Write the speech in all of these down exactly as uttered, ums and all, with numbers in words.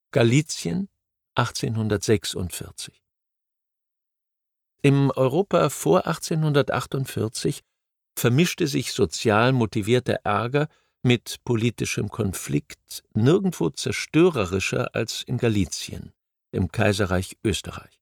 Galizien achtzehnhundertsechsundvierzig. Im Europa vor achtzehnhundertachtundvierzig vermischte sich sozial motivierter Ärger mit politischem Konflikt nirgendwo zerstörerischer als in Galizien, im Kaiserreich Österreich.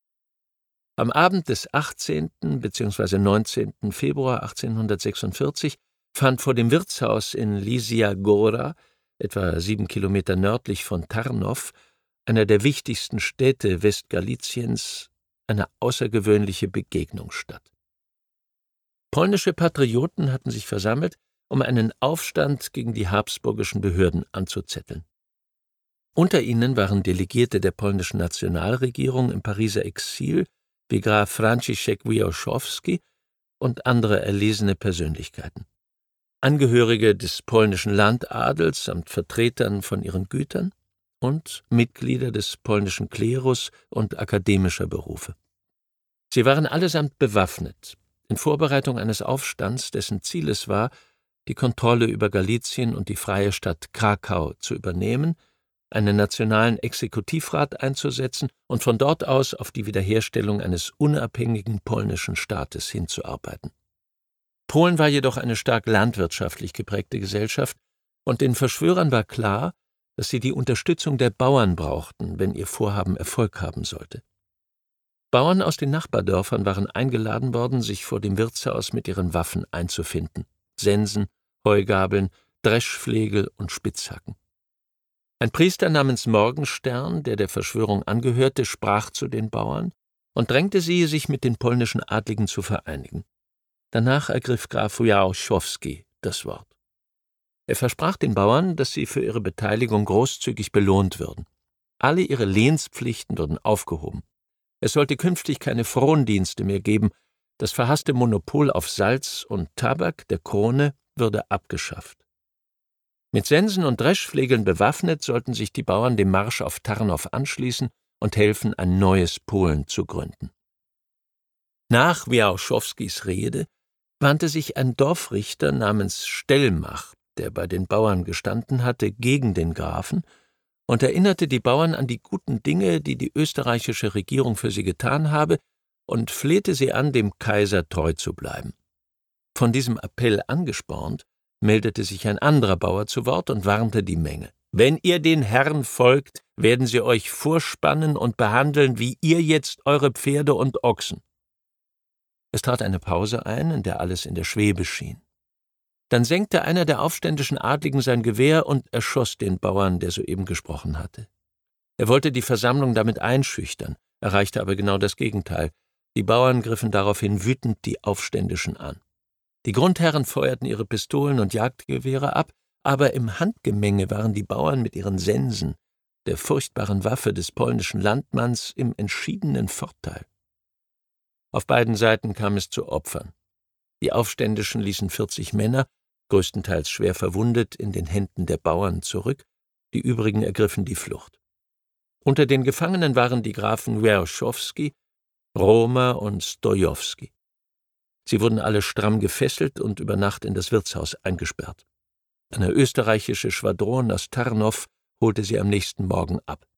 Am Abend des achtzehnten bzw. neunzehnten Februar achtzehnhundertsechsundvierzig fand vor dem Wirtshaus in Lysia Góra, etwa sieben Kilometer nördlich von Tarnów, einer der wichtigsten Städte Westgaliziens, eine außergewöhnliche Begegnung statt. Polnische Patrioten hatten sich versammelt, um einen Aufstand gegen die habsburgischen Behörden anzuzetteln. Unter ihnen waren Delegierte der polnischen Nationalregierung im Pariser Exil wie Graf Franciszek Wierzchowski und andere erlesene Persönlichkeiten. Angehörige des polnischen Landadels samt Vertretern von ihren Gütern und Mitglieder des polnischen Klerus und akademischer Berufe. Sie waren allesamt bewaffnet, in Vorbereitung eines Aufstands, dessen Ziel es war, die Kontrolle über Galizien und die freie Stadt Krakau zu übernehmen, einen nationalen Exekutivrat einzusetzen und von dort aus auf die Wiederherstellung eines unabhängigen polnischen Staates hinzuarbeiten. Polen war jedoch eine stark landwirtschaftlich geprägte Gesellschaft, und den Verschwörern war klar, dass sie die Unterstützung der Bauern brauchten, wenn ihr Vorhaben Erfolg haben sollte. Bauern aus den Nachbardörfern waren eingeladen worden, sich vor dem Wirtshaus mit ihren Waffen einzufinden: Sensen, Heugabeln, Dreschflegel und Spitzhacken. Ein Priester namens Morgenstern, der der Verschwörung angehörte, sprach zu den Bauern und drängte sie, sich mit den polnischen Adligen zu vereinigen. Danach ergriff Graf Wierzchowski das Wort. Er versprach den Bauern, dass sie für ihre Beteiligung großzügig belohnt würden. Alle ihre Lehnspflichten würden aufgehoben. Es sollte künftig keine Frondienste mehr geben, das verhasste Monopol auf Salz und Tabak der Krone würde abgeschafft. Mit Sensen und Dreschflegeln bewaffnet sollten sich die Bauern dem Marsch auf Tarnów anschließen und helfen, ein neues Polen zu gründen. Nach Wierzchowskis Rede wandte sich ein Dorfrichter namens Stellmach, der bei den Bauern gestanden hatte, gegen den Grafen und erinnerte die Bauern an die guten Dinge, die die österreichische Regierung für sie getan habe, und flehte sie an, dem Kaiser treu zu bleiben. Von diesem Appell angespornt, meldete sich ein anderer Bauer zu Wort und warnte die Menge: »Wenn ihr den Herren folgt, werden sie euch vorspannen und behandeln, wie ihr jetzt eure Pferde und Ochsen.« Es trat eine Pause ein, in der alles in der Schwebe schien. Dann senkte einer der aufständischen Adligen sein Gewehr und erschoss den Bauern, der soeben gesprochen hatte. Er wollte die Versammlung damit einschüchtern, erreichte aber genau das Gegenteil. Die Bauern griffen daraufhin wütend die Aufständischen an. Die Grundherren feuerten ihre Pistolen und Jagdgewehre ab, aber im Handgemenge waren die Bauern mit ihren Sensen, der furchtbaren Waffe des polnischen Landmanns, im entschiedenen Vorteil. Auf beiden Seiten kam es zu Opfern. Die Aufständischen ließen vierzig Männer, größtenteils schwer verwundet, in den Händen der Bauern zurück, die übrigen ergriffen die Flucht. Unter den Gefangenen waren die Grafen Wierzchowski, Romer und Stojowski. Sie wurden alle stramm gefesselt und über Nacht in das Wirtshaus eingesperrt. Eine österreichische Schwadron aus Tarnów holte sie am nächsten Morgen ab.